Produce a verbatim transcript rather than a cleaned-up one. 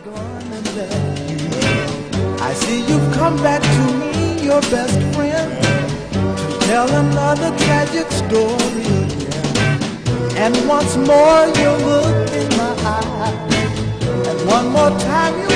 gonna let you. I see you've come back to me, your best friend, to tell another tragic story. And once more you look in my eyes, and one more time you